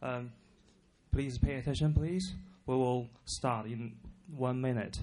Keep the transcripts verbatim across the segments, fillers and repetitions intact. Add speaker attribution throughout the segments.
Speaker 1: Um, please pay attention, please. We will start in one minute.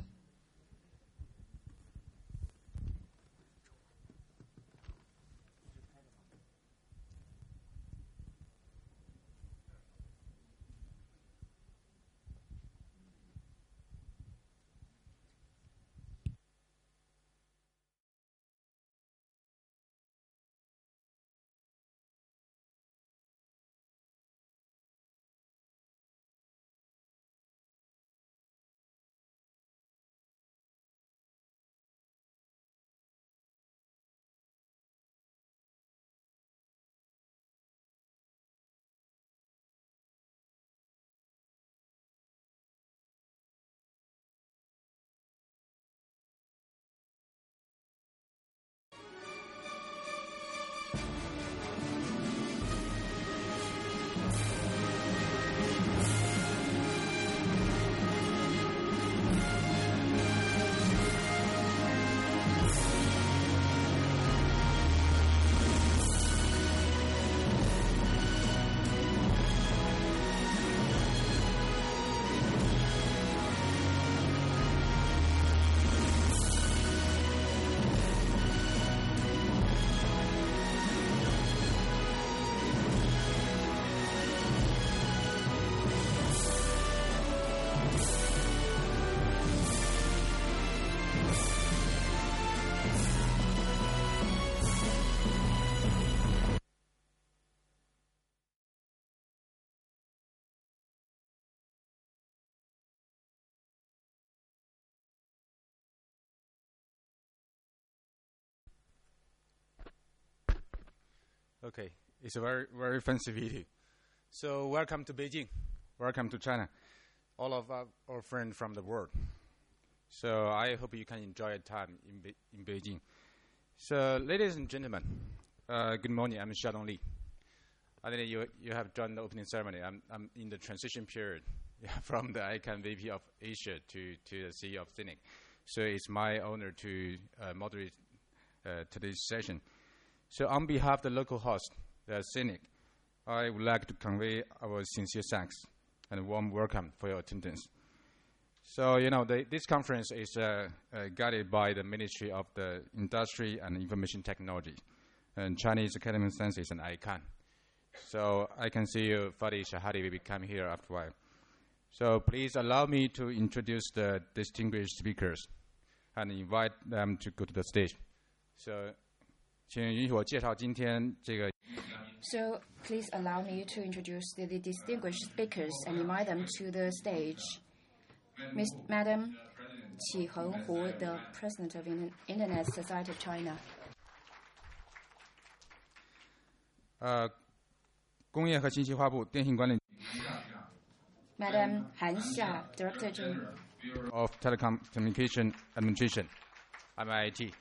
Speaker 2: Okay, it's a very, very fancy video. So welcome to Beijing. Welcome to China. All of our, our friends from the world. So I hope you can enjoy your time in, Be in Beijing. So ladies and gentlemen, uh, good morning. I'm Xiaodong Li. I think you, you have joined the opening ceremony. I'm, I'm in the transition period from the I C A N V P of Asia to, to the C E O of C I N I C. So it's my honor to uh, moderate uh, today's session. So on behalf of the local host, the C I N I C, I would like to convey our sincere thanks and warm welcome for your attendance. So, you know, the, this conference is uh, uh, guided by the Ministry of the Industry and Information Technology and Chinese Academy of Sciences and I C A N. So I can see you, Fadi Shahadi, will come here after a while. So please allow me to introduce the distinguished speakers and invite them to go to the stage. So,
Speaker 3: So please allow me to introduce the, the distinguished speakers and invite them to the stage. Miz Madam Qi Henghu, the President of the Internet Society of China.
Speaker 2: Uh, 工业和信息化部电信管理
Speaker 3: Madam Han Xia, Director General
Speaker 2: of Telecom Communication Administration, M I T.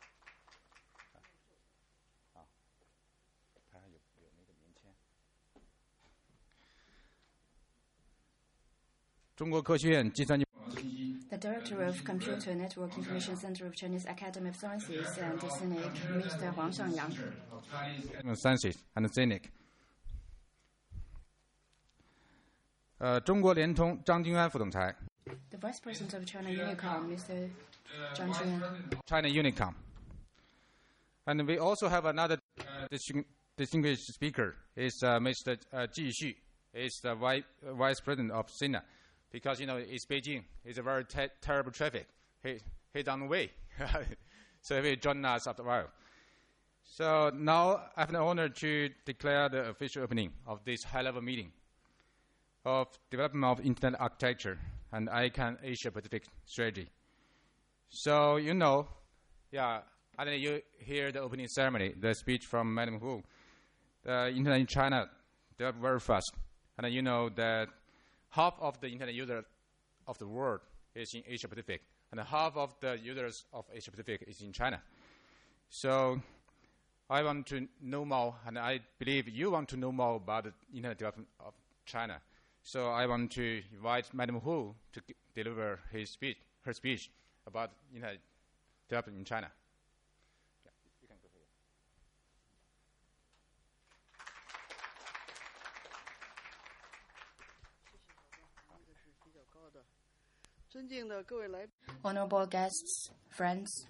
Speaker 2: 中国科学院计算机
Speaker 3: The Director of Computer Network Information Center of Chinese Academy of Sciences and C I N I C, Mister Huang Shangyang.
Speaker 2: Sciences and C I N I C. 呃，中国联通张军安副总裁
Speaker 3: The Vice President of China Unicom, Mister Zhang Juan.
Speaker 2: China Unicom. And we also have another distinguished speaker, is uh, Mister Uh, Ji Xu, is the Vice, uh, Vice President of C I N A. Because, you know, it's Beijing. It's a very te terrible traffic. He, he's on the way. So he will join us after a while. So now I have the honor to declare the official opening of this high-level meeting of development of Internet architecture and I C A N Asia-Pacific strategy. So, you know, yeah, I think you hear the opening ceremony, the speech from Madam Hu. The Internet in China developed very fast. And you know that half of the Internet users of the world is in Asia Pacific, and half of the users of Asia Pacific is in China. So I want to know more, and I believe you want to know more about the Internet development of China. So I want to invite Madam Hu to deliver his speech, her speech about Internet development in China.
Speaker 3: Honorable guests, friends,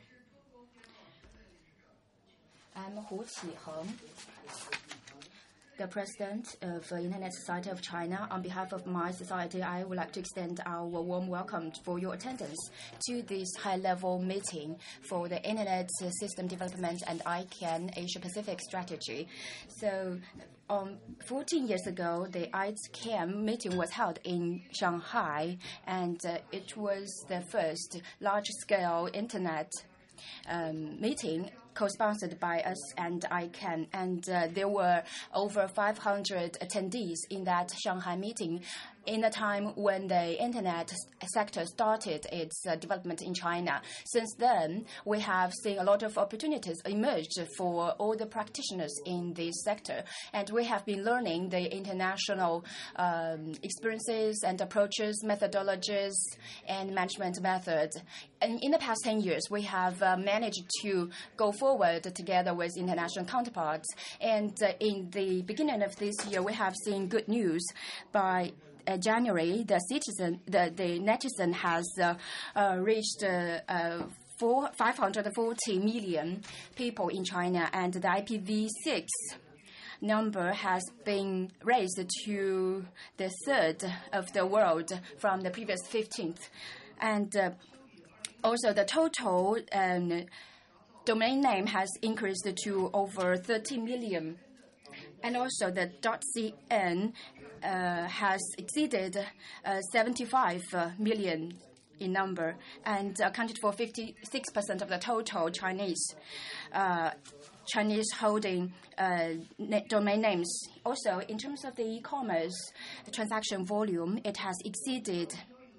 Speaker 3: I'm Hu Qiheng, the president of the Internet Society of China. On behalf of my society, I would like to extend our warm welcome for your attendance to this high-level meeting for the Internet System Development and I CANN Asia-Pacific Strategy. So, um, fourteen years ago, the I CANN meeting was held in Shanghai, and uh, it was the first large-scale Internet um, meeting co-sponsored by us and I CANN, and uh, there were over five hundred attendees in that Shanghai meeting in a time when the Internet sector started its uh, development in China. Since then, we have seen a lot of opportunities emerge for all the practitioners in this sector, and we have been learning the international um, experiences and approaches, methodologies, and management methods. And in the past ten years, we have uh, managed to go forward together with international counterparts. And uh, in the beginning of this year, we have seen good news. By uh, January, the citizen, the, the netizen has uh, uh, reached uh, uh, four, five hundred forty million people in China, and the I P v six number has been raised to the third of the world from the previous fifteenth. And uh, also the total um, domain name has increased to over thirty million. And also the .cn uh, has exceeded uh, seventy-five million in number and accounted for fifty-six percent of the total Chinese uh, Chinese holding uh, domain names. Also, in terms of the e-commerce transaction volume, it has exceeded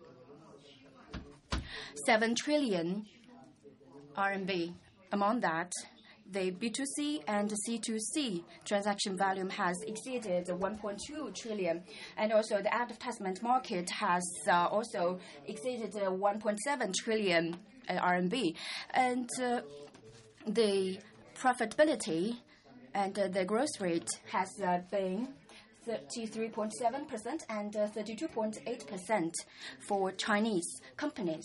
Speaker 3: seven trillion R M B. Among that, the B two C and C two C transaction volume has exceeded one point two trillion, and also the advertisement market has uh, also exceeded uh, one point seven trillion uh, R M B, and uh, the profitability and uh, the growth rate has uh, been thirty-three point seven percent and uh, thirty-two point eight percent for Chinese companies,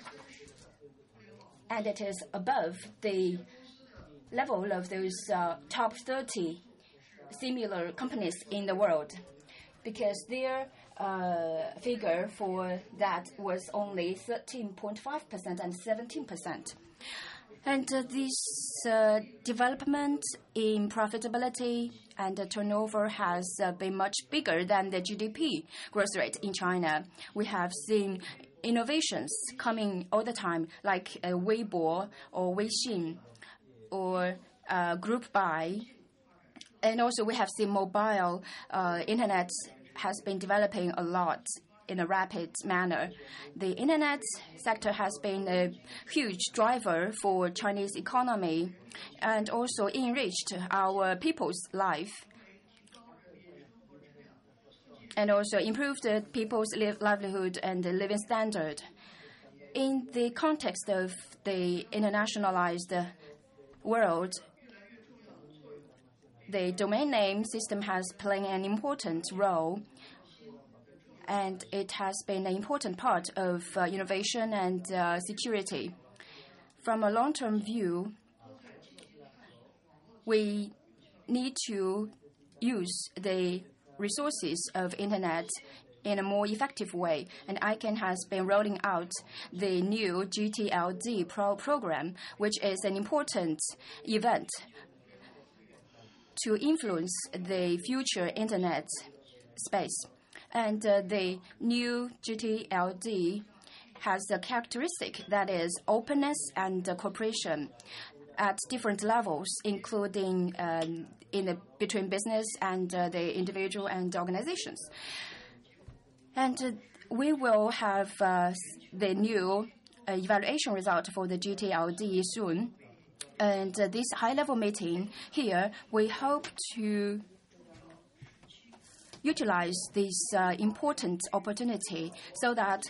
Speaker 3: and it is above the level of those uh, top thirty similar companies in the world, because their uh, figure for that was only thirteen point five percent and seventeen percent. And uh, this uh, development in profitability and uh, turnover has uh, been much bigger than the G D P growth rate in China. We have seen innovations coming all the time, like uh, Weibo or Weixin or uh, group buy. And also we have seen mobile uh, internet has been developing a lot in a rapid manner. The internet sector has been a huge driver for Chinese economy and also enriched our people's life and also improved people's livelihood and living standard. In the context of the internationalized world, the domain name system has played an important role, and it has been an important part of uh, innovation and uh, security. From a long-term view, we need to use the resources of Internet in a more effective way, and I CANN has been rolling out the new G T L D pro program, which is an important event to influence the future Internet space. And uh, the new G T L D has a characteristic that is openness and uh, cooperation at different levels, including um, in the, between business and uh, the individual and organizations. And uh, we will have uh, the new uh, evaluation result for the G T L D soon. And uh, this high-level meeting here, we hope to utilize this uh, important opportunity so that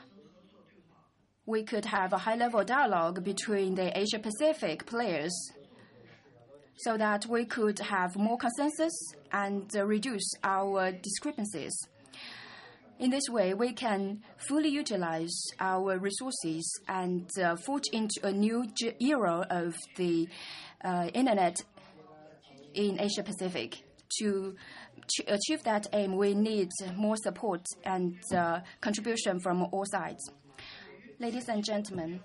Speaker 3: we could have a high-level dialogue between the Asia-Pacific players so that we could have more consensus and uh, reduce our discrepancies. In this way, we can fully utilize our resources and uh, forge into a new era of the uh, Internet in Asia Pacific. To ch- achieve that aim, we need more support and uh, contribution from all sides. Ladies and gentlemen,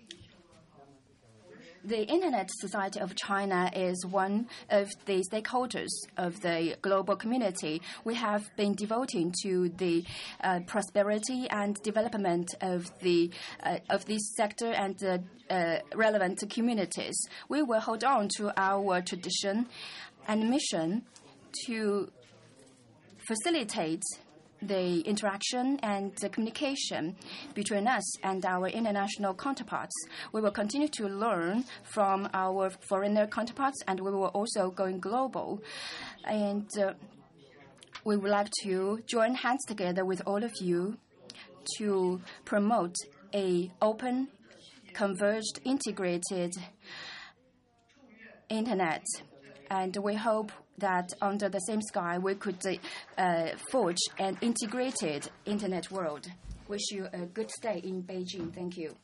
Speaker 3: the Internet Society of China is one of the stakeholders of the global community. We have been devoting to the uh, prosperity and development of the uh, of this sector and uh, uh, relevant communities. We will hold on to our tradition and mission to facilitate the interaction and the communication between us and our international counterparts. We will continue to learn from our foreigner counterparts, and we will also go global. And uh, we would like to join hands together with all of you to promote a open, converged, integrated Internet. And we hope that under the same sky we could uh, forge an integrated Internet world. Wish you a good stay in Beijing. Thank you.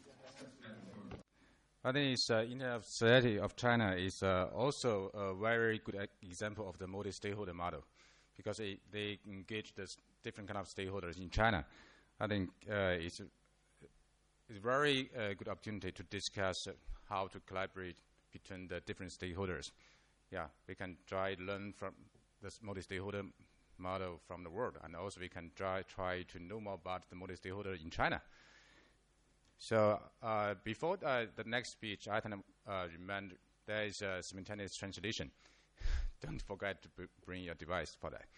Speaker 2: I think it's uh, Internet Society of China is uh, also a very good example of the multi-stakeholder model, because it, they engage the different kind of stakeholders in China. I think uh, it's a it's a very uh, good opportunity to discuss uh, how to collaborate between the different stakeholders. Yeah, we can try to learn from this multi-stakeholder model from the world, and also we can try try to know more about the multi-stakeholder in China. So uh, before uh, the next speech, I can uh, remind there is a simultaneous translation. Don't forget to b- bring your device for that.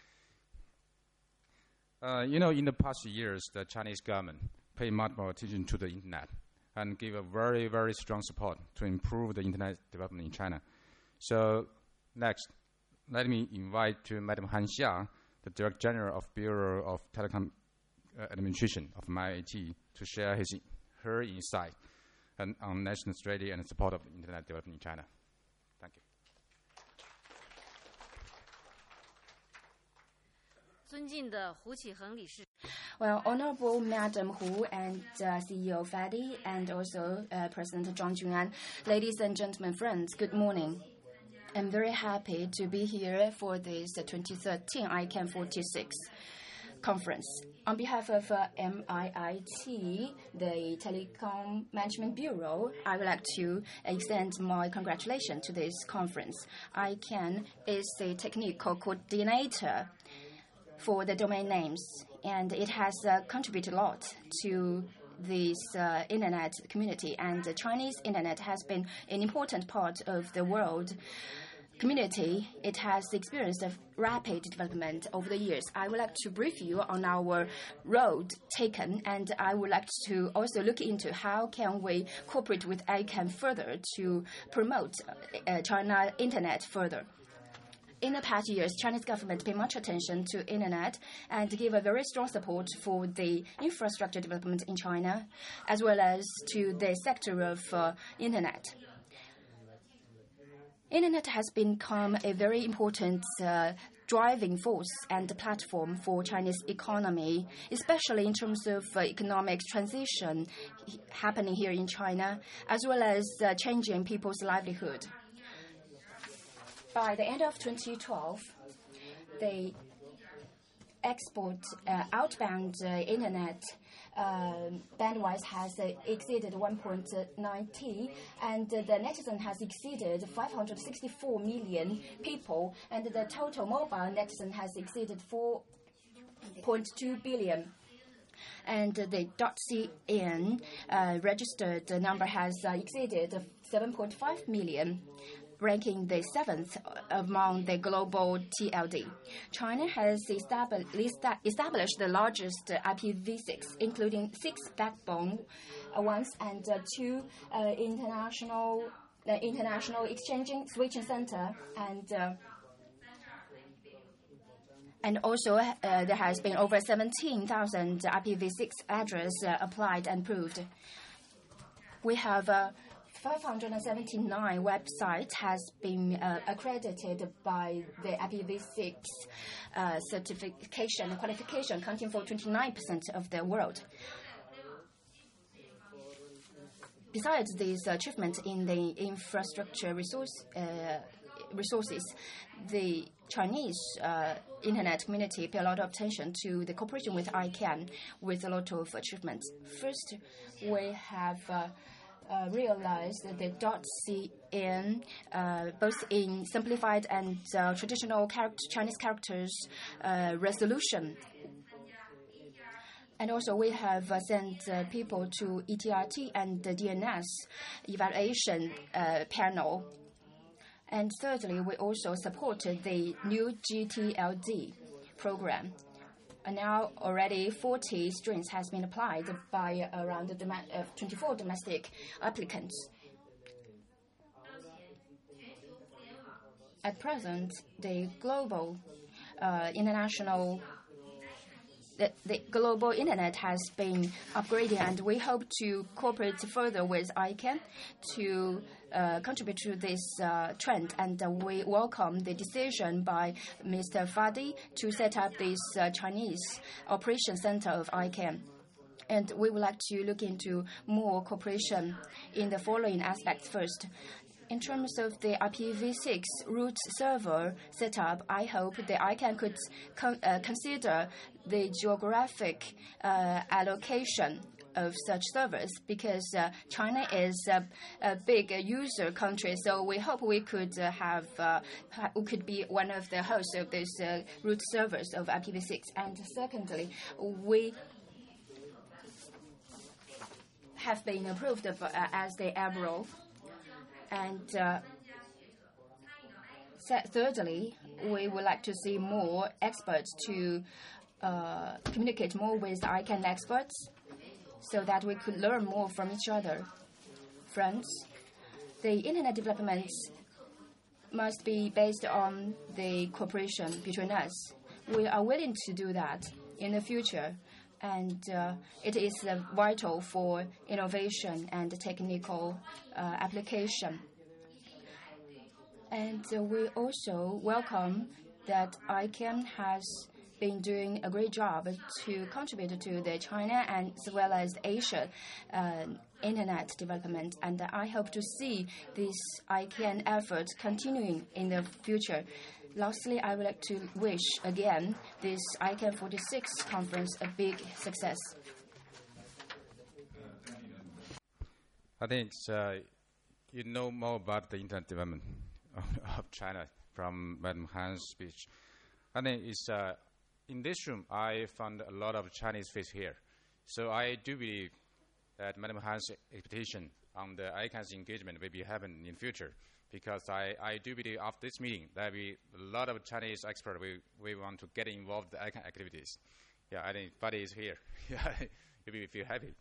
Speaker 2: Uh, you know, in the past years, the Chinese government paid much more attention to the Internet and gave a very, very strong support to improve the Internet development in China. So next, let me invite to Madam Han Xia, the Director General of Bureau of Telecom uh, Administration of M I T, to share his her insight and on national strategy and support of Internet development in China. Thank you.
Speaker 3: Well, Honorable Madam Hu and uh, C E O Fadi, and also uh, President Zhang Jun'an, ladies and gentlemen, friends, good morning. I'm very happy to be here for this uh, twenty thirteen I CANN forty-six conference. On behalf of uh, M I I T, the Telecom Management Bureau, I would like to extend my congratulations to this conference. I CANN is the technical coordinator for the domain names, and it has uh, contributed a lot to this uh, Internet community, and the Chinese Internet has been an important part of the world community. It has experienced a rapid development over the years. I would like to brief you on our road taken, and I would like to also look into how can we cooperate with I CANN further to promote uh, China Internet further. In the past years, Chinese government paid much attention to Internet and give a very strong support for the infrastructure development in China, as well as to the sector of uh, Internet. Internet has become a very important uh, driving force and platform for Chinese economy, especially in terms of uh, economic transition happening here in China, as well as uh, changing people's livelihood. By the end of twenty twelve, the export uh, outbound uh, Internet uh, bandwidth has uh, exceeded one point nine T, and uh, the netizen has exceeded five hundred sixty-four million people, and the total mobile netizen has exceeded four point two billion. And uh, the .cn uh, registered number has uh, exceeded seven point five million. Ranking the seventh among the global T L D. China has established the largest I P v six, including six backbone ones and uh, two uh, international uh, international exchanging switching center, and uh, and also uh, there has been over seventeen thousand I P v six address uh, applied and proved. We have uh, five hundred seventy-nine websites has been uh, accredited by the I P v six uh, certification and qualification, accounting for twenty-nine percent of the world. Besides these achievements in the infrastructure resource, uh, resources, the Chinese uh, internet community pay a lot of attention to the cooperation with I CANN with a lot of achievements. First, we have uh, uh, realized the .cn, uh, both in simplified and uh, traditional character, Chinese characters uh, resolution. And also, we have uh, sent uh, people to E T R T and the D N S evaluation uh, panel. And thirdly, we also supported the new G T L D program. And now already forty strings has been applied by around the dom- uh, twenty-four domestic applicants. At present, the global uh, international The, the global internet has been upgrading, and we hope to cooperate further with I CANN to uh, contribute to this uh, trend. And uh, we welcome the decision by Mister Fadi to set up this uh, Chinese operation center of I CANN. And we would like to look into more cooperation in the following aspects. First, in terms of the I P v six root server setup, I hope the I CANN could con- uh, consider the geographic uh, allocation of such servers, because uh, China is a, a big user country, so we hope we could uh, have uh, we could be one of the hosts of these uh, root servers of I P v six. And secondly, we have been approved of, uh, as the A B R O. And uh, thirdly, we would like to see more experts to uh, communicate more with I CANN experts so that we could learn more from each other. Friends, the internet developments must be based on the cooperation between us. We are willing to do that in the future, and uh, it is uh, vital for innovation and technical uh, application. And uh, we also welcome that I CANN has been doing a great job to contribute to the China and as well as Asia uh, internet development. And I hope to see this I CANN effort continuing in the future. Lastly, I would like to wish again this I CANN forty-six conference a big success.
Speaker 2: I think uh, you know more about the internet development of China from Madam Han's speech. I think it's uh, in this room I found a lot of Chinese face here, so I do believe that Madam Han's expectation on the I CANN's engagement will be happen in future. Because I, I do believe after this meeting, there will be a lot of Chinese experts we we want to get involved in the I CANN activities. Yeah, I think Buddy is here. Yeah, you'll be feel happy.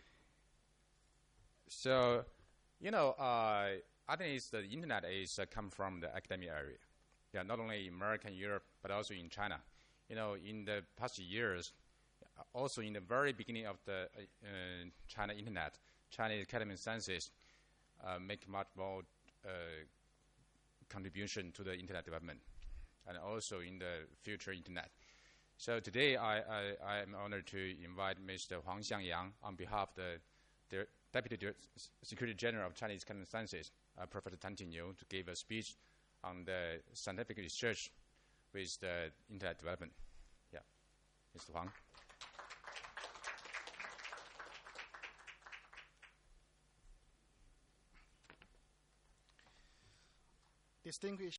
Speaker 2: So, you know, uh, I think it's the internet is uh, come from the academic area. Yeah, not only in America and Europe, but also in China. You know, in the past years, also in the very beginning of the uh, China internet, Chinese Academy of Sciences uh, make much more Uh, contribution to the internet development, and also in the future internet. So today I, I, I am honored to invite Mister Huang Xiangyang on behalf of the, the Deputy Dir- Secretary General of Chinese Academy of Sciences, uh, Professor Tan Tinyu, to give a speech on the scientific research with the internet development. Yeah, Mister Huang.
Speaker 4: Distinguished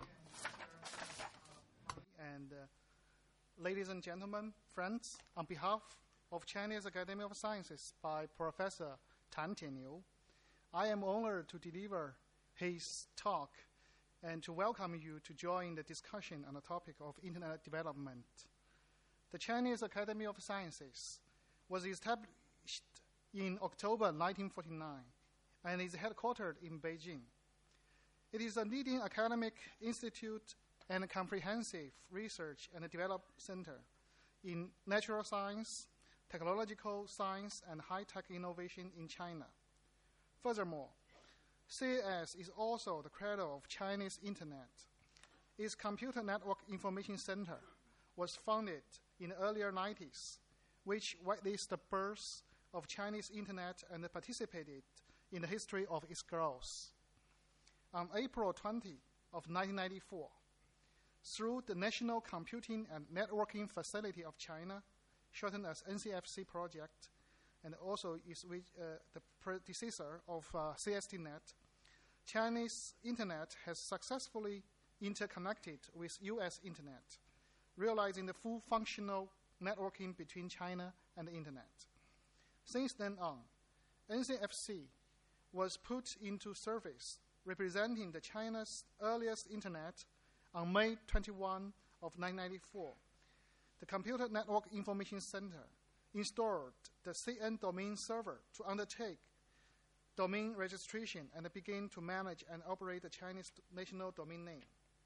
Speaker 4: and uh, ladies and gentlemen, friends, on behalf of Chinese Academy of Sciences by Professor Tan Tinyu, I am honored to deliver his talk and to welcome you to join the discussion on the topic of internet development. The Chinese Academy of Sciences was established in October nineteen forty-nine and is headquartered in Beijing. It is a leading academic institute and a comprehensive research and development center in natural science, technological science, and high-tech innovation in China. Furthermore, C A S is also the cradle of Chinese Internet. Its Computer Network Information Center was founded in the earlier nineties, which witnessed the birth of Chinese Internet and participated in the history of its growth. On April twentieth of nineteen ninety-four, through the National Computing and Networking Facility of China, shortened as N C F C project, and also is with, uh, the predecessor of uh, C S T net, Chinese Internet has successfully interconnected with U S Internet, realizing the full functional networking between China and the Internet. Since then on, N C F C was put into service, representing the China's earliest Internet on May twenty-first of nineteen ninety-four. The Computer Network Information Center installed the C N domain server to undertake domain registration and begin to manage and operate the Chinese national domain name.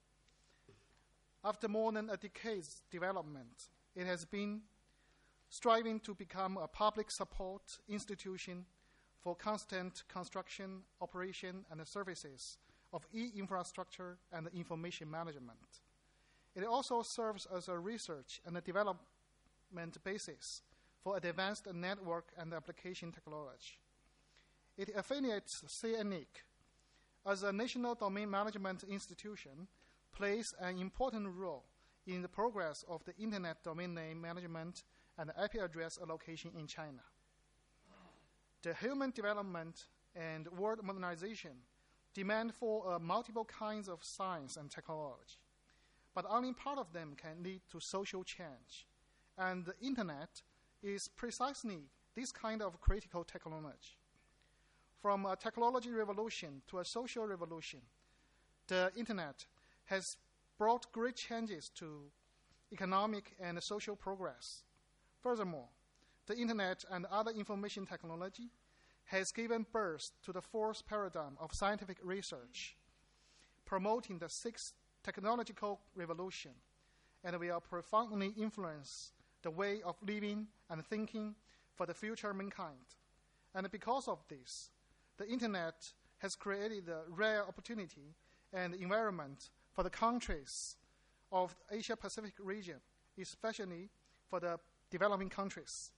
Speaker 4: After more than a decade's development, it has been striving to become a public support institution for constant construction, operation, and the services of e-infrastructure and information management. It also serves as a research and a development basis for advanced network and application technology. It affiliates C N I C as a national domain management institution, plays an important role in the progress of the Internet domain name management and I P address allocation in China. The human development and world modernization demand for uh, multiple kinds of science and technology, but only part of them can lead to social change. And the Internet is precisely this kind of critical technology. From a technology revolution to a social revolution, the Internet has brought great changes to economic and social progress. Furthermore, the Internet and other information technology has given birth to the fourth paradigm of scientific research, promoting the sixth technological revolution, and will profoundly influence the way of living and thinking for the future mankind. And because of this, the Internet has created a rare opportunity and environment for the countries of the Asia-Pacific region, especially for the developing countries.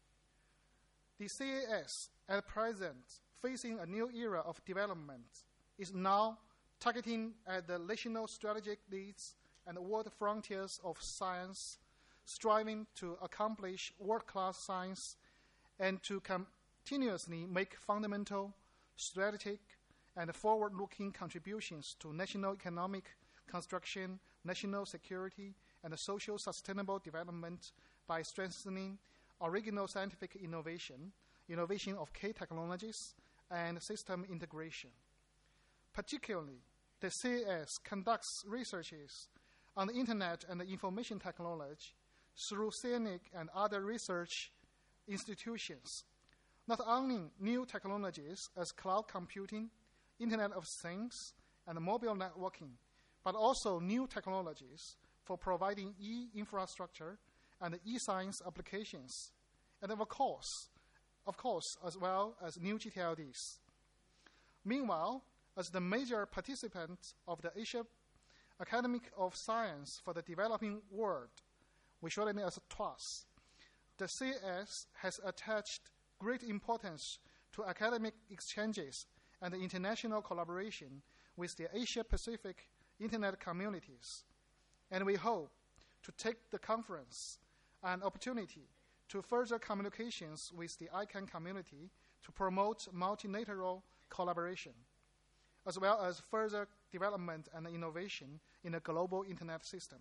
Speaker 4: The C A S, at present, facing a new era of development, is now targeting at the national strategic needs and world frontiers of science, striving to accomplish world-class science and to continuously make fundamental, strategic, and forward-looking contributions to national economic construction, national security, and social sustainable development by strengthening original scientific innovation, innovation of key technologies, and system integration. Particularly, the C A S conducts researches on the Internet and information technology through C N I C and other research institutions. Not only new technologies as cloud computing, Internet of Things, and mobile networking, but also new technologies for providing e-infrastructure and e-science applications, and of course, of course, as well as new G T L Ds. Meanwhile, as the major participant of the Asia Academy of Science for the Developing World, we shorten it as T W A S, the C A S has attached great importance to academic exchanges and international collaboration with the Asia-Pacific Internet communities. And we hope to take the conference an opportunity to further communications with the I CANN community to promote multilateral collaboration, as well as further development and innovation in the global Internet system.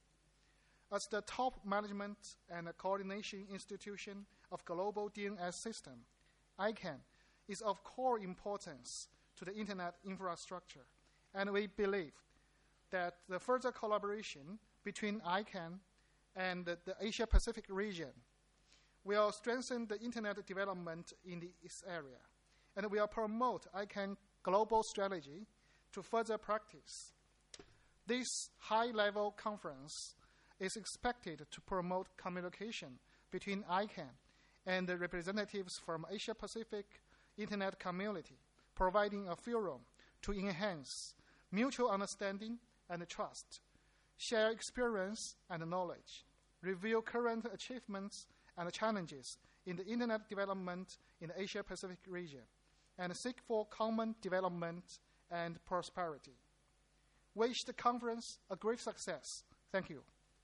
Speaker 4: As the top management and coordination institution of global D N S system, I CANN is of core importance to the Internet infrastructure, and we believe that the further collaboration between I CANN and the, the Asia-Pacific region will strengthen the Internet development in this area, and will promote I CANN global strategy to further practice. This high-level conference is expected to promote communication between I CANN and the representatives from Asia-Pacific Internet community providing a forum to enhance mutual understanding and trust, share experience and knowledge, review current achievements and challenges in the Internet development in the Asia-Pacific region, and seek for common development and prosperity. Wish the conference a great success. Thank you.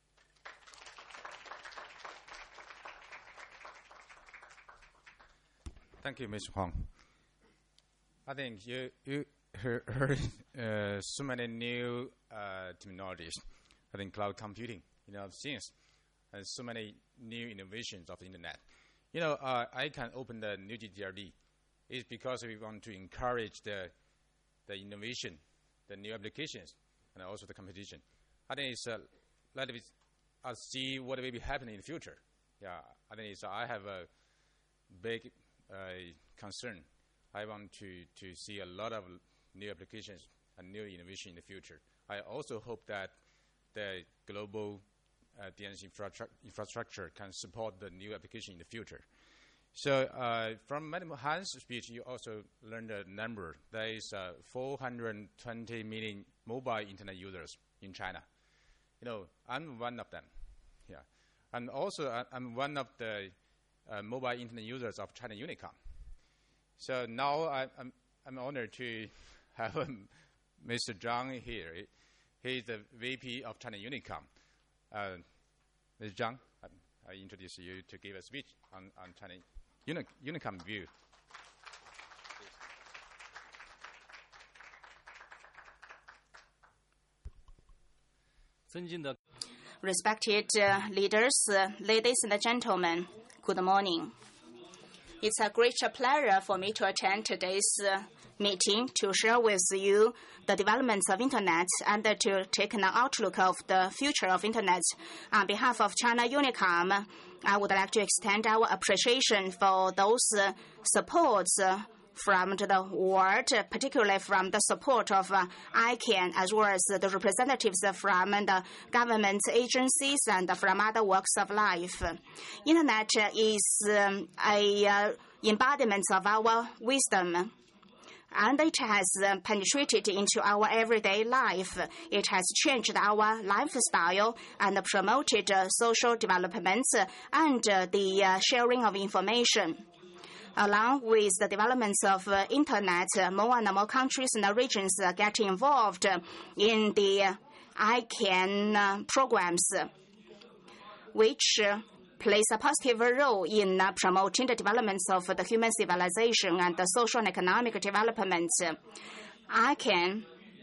Speaker 2: Thank you, Mister Huang. I think you, you heard, heard uh, so many new uh, terminologies. I think cloud computing, you know, things, and so many new innovations of the Internet. You know, uh, I can open the new G T R D. It's because we want to encourage the, the innovation, the new applications, and also the competition. I think it's uh, let us uh, see what will be happening in the future. Yeah, I think it's, uh, I have a big uh, concern. I want to, to see a lot of new applications and new innovation in the future. I also hope that the global uh, D N S infra infrastructure can support the new application in the future. So uh, from Madam Han's speech, you also learned a number. There is uh, four hundred twenty million mobile internet users in China. You know, I'm one of them. Yeah, and also I, I'm one of the uh, mobile internet users of China Unicom. So now I, I'm I'm honored to have um, Mister Zhang here. He is the V P of China Unicom. Uh, Mister Zhang, I, I introduce you to give a speech on on China Uni Unicom view.
Speaker 5: Respected uh, leaders, uh, ladies and gentlemen, good morning. It's a great pleasure for me to attend today's uh, meeting to share with you the developments of Internet and to take an outlook of the future of Internet. On behalf of China Unicom, I would like to extend our appreciation for those uh, supports uh, from the world, particularly from the support of uh, I CANN, as well as the representatives from the government agencies and from other walks of life. Internet is um, a uh, embodiment of our wisdom, and it has uh, penetrated into our everyday life. It has changed our lifestyle and promoted uh, social development and uh, the uh, sharing of information. Along with the developments of uh, Internet, uh, more and more countries and regions uh, get involved uh, in the uh, I CANN uh, programs, which uh, plays a positive role in uh, promoting the developments of uh, the human civilization and the social and economic development. I CANN,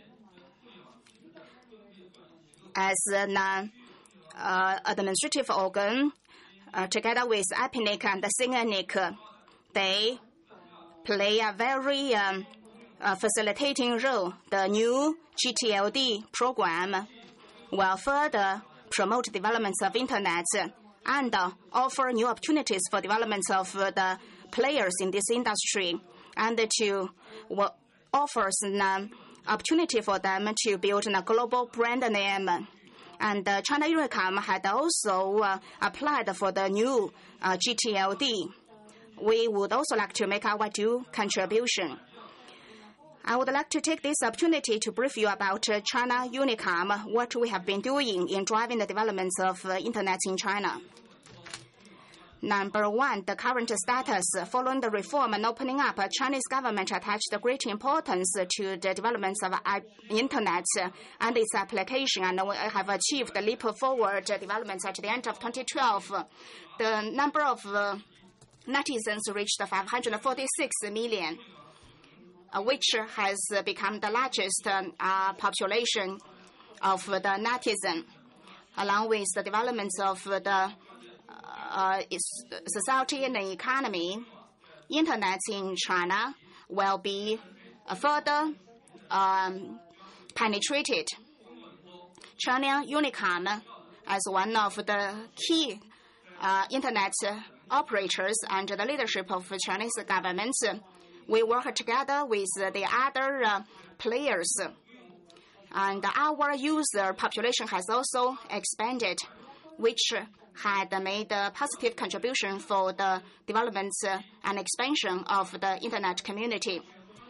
Speaker 5: as an uh, uh, administrative organ, uh, together with APNIC and the SINANIC, they play a very um, uh, facilitating role. The new G T L D program will further promote developments of Internet and uh, offer new opportunities for development of uh, the players in this industry, and to uh, offers an um, opportunity for them to build a global brand name. And uh, China Unicom had also uh, applied for the new uh, G T L D. We would also like to make our due contribution. I would like to take this opportunity to brief you about uh, China Unicom, what we have been doing in driving the developments of uh, Internet in China. Number one, the current status. Following the reform and opening up, uh, Chinese government attached great importance to the developments of uh, Internet and its application, and we have achieved the leap forward developments at the end of twenty twelve. The number of uh, netizens reached five hundred forty-six million, uh, which has become the largest uh, population of the netizen. Along with the developments of the uh, society and the economy, Internet in China will be uh, further um, penetrated. China Unicom, as one of the key uh, Internet operators under the leadership of the Chinese government, we work together with the other uh, players. And our user population has also expanded, which had made a positive contribution for the development and expansion of the Internet community.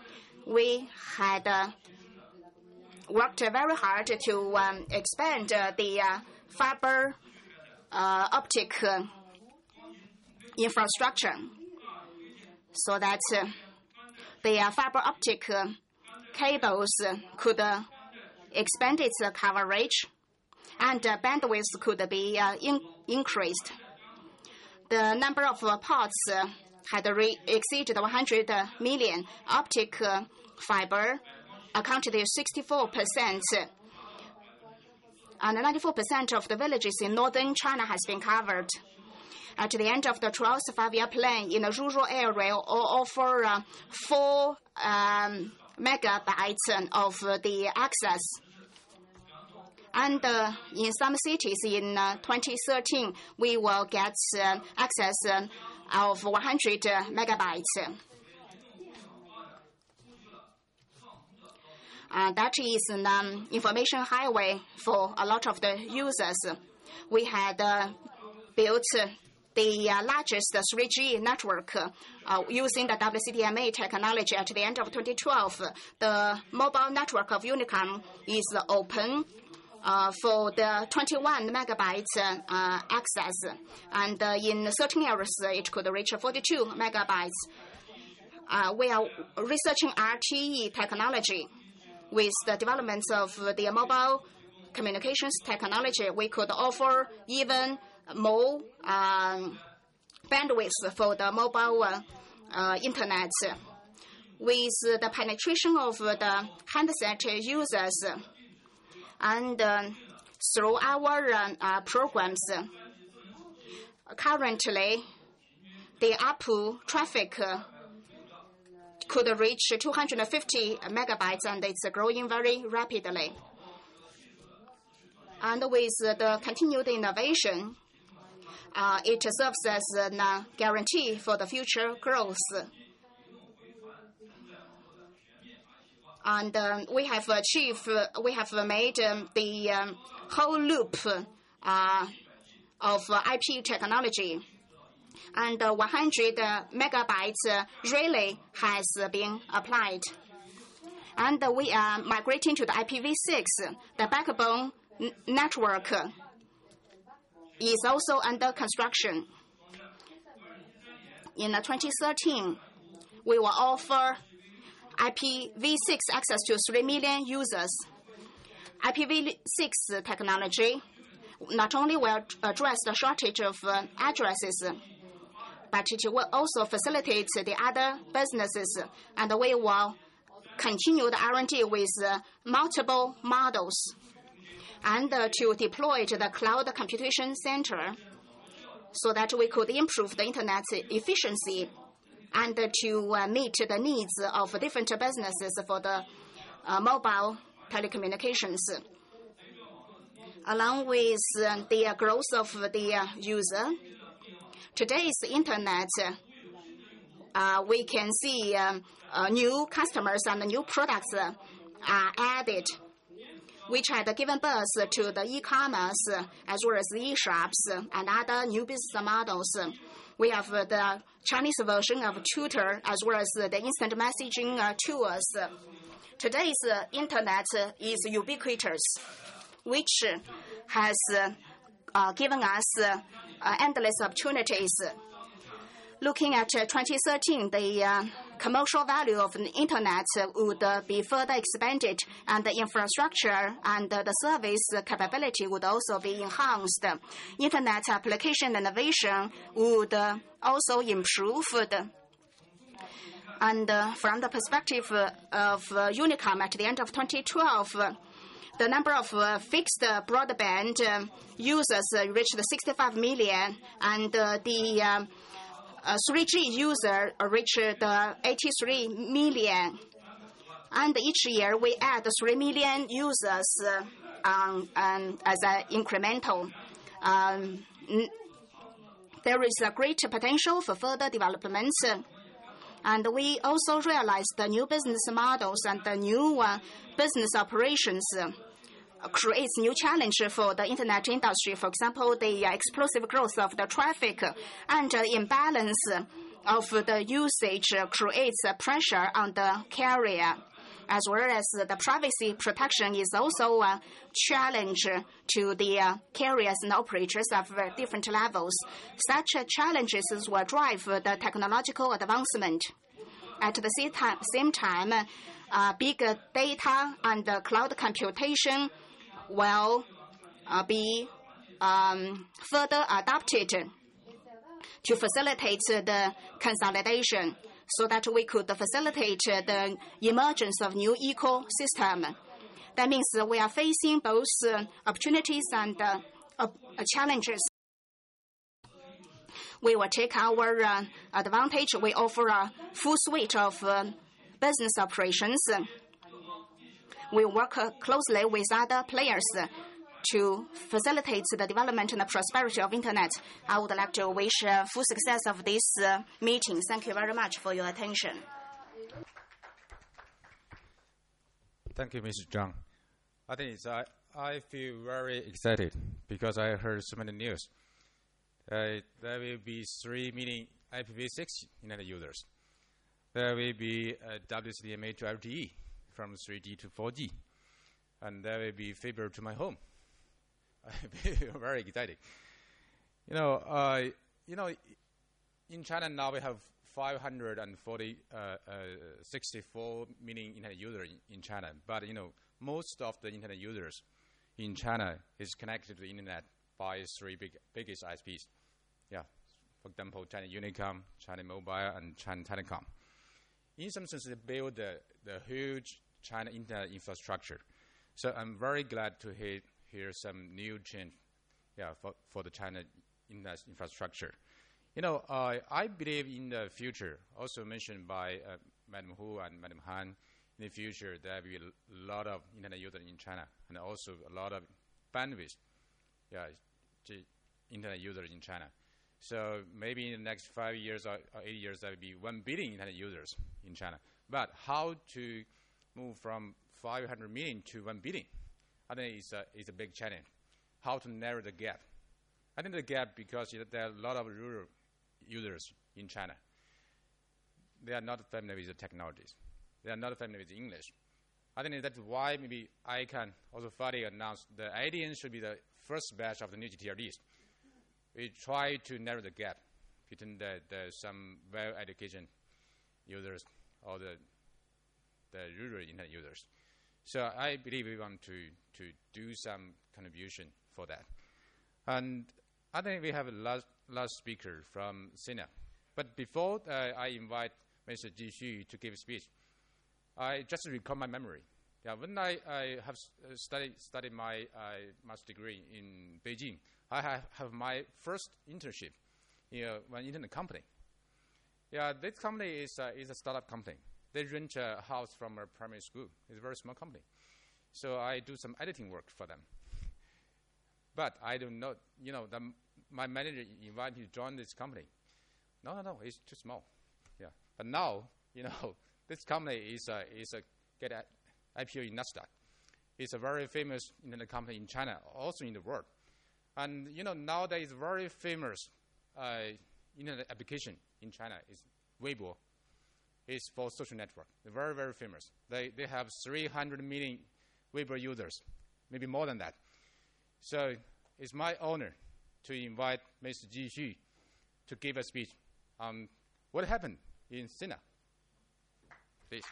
Speaker 5: we had uh, worked very hard to um, expand uh, the uh, fiber uh, optic uh, infrastructure so that uh, the uh, fiber optic uh, cables uh, could uh, expand its uh, coverage and uh, bandwidth could be uh, in increased. The number of uh, ports uh, had re exceeded one hundred million. Optic uh, fiber accounted for sixty-four percent, and ninety-four percent of the villages in northern China has been covered. At the end of the twelfth five-year plan, in the rural area, all offer uh, four um, megabytes of the access. And uh, in some cities in uh, twenty thirteen, we will get uh, access uh, of one hundred uh, megabytes. Uh, that is an um, information highway for a lot of the users. We had uh, built uh, the uh, largest three G network uh, using the W C D M A technology at the end of twenty twelve. The mobile network of Unicom is open uh, for the twenty-one megabytes uh, access, and uh, in certain areas uh, it could reach forty-two megabytes. Uh, we are researching R T E technology. With the development of the mobile communications technology, we could offer even more um, bandwidth for the mobile uh, uh, internet. With the penetration of the handset users and uh, through our uh, uh, programs, currently the Apple traffic uh, could reach two hundred fifty megabytes, and it's growing very rapidly. And with the continued innovation, uh, it serves as a uh, guarantee for the future growth. And um, we have achieved, uh, we have made um, the um, whole loop uh, of uh, I P technology. And uh, one hundred uh, megabytes uh, relay has uh, been applied. And uh, we are migrating to the I P v six. The backbone network is also under construction. In uh, twenty thirteen, we will offer I P v six access to three million users. I P v six technology not only will address the shortage of uh, addresses, but it will also facilitate the other businesses, and we will continue the R and D with uh, multiple models, and uh, to deploy the cloud computation center so that we could improve the internet efficiency and uh, to uh, meet the needs of different businesses for the uh, mobile telecommunications. Along with uh, the growth of the uh, user, today's internet, uh, we can see um, uh, new customers and new products uh, are added, which had given birth to the e-commerce as well as the e-shops and other new business models. We have uh, the Chinese version of Tutor as well as the instant messaging uh, tools. Today's uh, internet uh, is ubiquitous, which has uh, uh, given us uh, Uh, endless opportunities. Looking at uh, twenty thirteen, the uh, commercial value of the internet uh, would uh, be further expanded, and the infrastructure and uh, the service capability would also be enhanced. Internet application innovation would uh, also improve. And uh, from the perspective uh, of uh, Unicom at the end of twenty twelve, uh, the number of uh, fixed uh, broadband uh, users uh, reached sixty-five million, and uh, the um, uh, three G user reached uh, eighty-three million. And each year we add three million users uh, um, um, as an incremental. Um, there is a great potential for further development. And we also realize the new business models and the new uh, business operations uh, creates new challenge for the internet industry. For example, the uh, explosive growth of the traffic and uh, imbalance of the usage creates pressure on the carrier, as well as the privacy protection is also a challenge to the uh, carriers and operators of uh, different levels. Such uh, challenges will drive the technological advancement. At the same time, same time uh, big data and uh, cloud computation will uh, be um, further adapted to facilitate the consolidation, so that we could facilitate the emergence of new ecosystem. That means we are facing both uh, opportunities and uh, uh, challenges. We will take our uh, advantage. We offer a full suite of uh, business operations. We work uh, closely with other players to facilitate the development and the prosperity of Internet. I would like to wish uh, full success of this uh, meeting. Thank you very much for your attention.
Speaker 2: Thank you, Mister Zhang. I think it's, I, I feel very excited because I heard so many news. Uh, there will be three million I P v six Internet users. There will be uh, W C D M A to L T E from three G to four G. And there will be fiber to my home. I feel very excited. You know, uh, you know, in China now we have five hundred forty, uh, uh, sixty-four million Internet users in, in China. But you know, most of the Internet users in China is connected to the Internet by three big, biggest I S Ps. Yeah, for example, China Unicom, China Mobile, and China Telecom. In some sense, they build the, the huge China Internet infrastructure. So I'm very glad to hear, hear some new change, yeah, for, for the China Internet infrastructure. You know, uh, I believe in the future, also mentioned by uh, Madam Hu and Madam Han, in the future there will be a lot of Internet users in China, and also a lot of bandwidth, yeah, Internet users in China. So maybe in the next five years or, or eight years, there will be one billion Internet users in China. But how to move from five hundred million to one billion? I think it's a, it's a big challenge. How to narrow the gap? I think the gap because there are a lot of rural users in China. They are not familiar with the technologies. They are not familiar with English. I think that's why maybe I can also finally announce the I D N should be the first batch of the new G T R Ds. We try to narrow the gap between the, the some well-educated users or the, the rural Internet users. So I believe we want to, to do some contribution for that. And I think we have a last, last speaker from S I N A. But before uh, I invite Mister Ji Xu to give a speech, I just recall my memory. Yeah, when I, I have studied, studied my uh, master's degree in Beijing, I have, have my first internship in uh, one internet company. Yeah, this company is, uh, is a startup company. They rent a house from a primary school. It's a very small company. So I do some editing work for them. But I don't know, you know, the, my manager invited me to join this company. No, no, no, it's too small. Yeah, but now, you know, this company is a, is a get a I P O in NASDAQ. It's a very famous internet company in China, also in the world. And, you know, nowadays very famous uh, internet application in China is Weibo. It's for social network. They're very, very famous. They, they have three hundred million Weibo users, maybe more than that. So it's my honor to invite Mister Ji Xu to give a speech on what happened in S I N A. Please.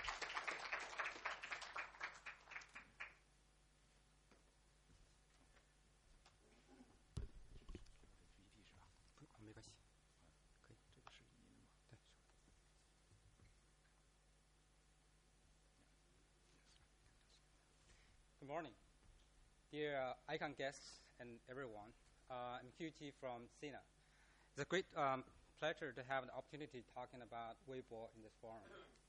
Speaker 6: Good morning, dear uh, ICON guests and everyone. Uh, I'm Q T from S I N A. It's a great um, pleasure to have the opportunity talking about Weibo in this forum.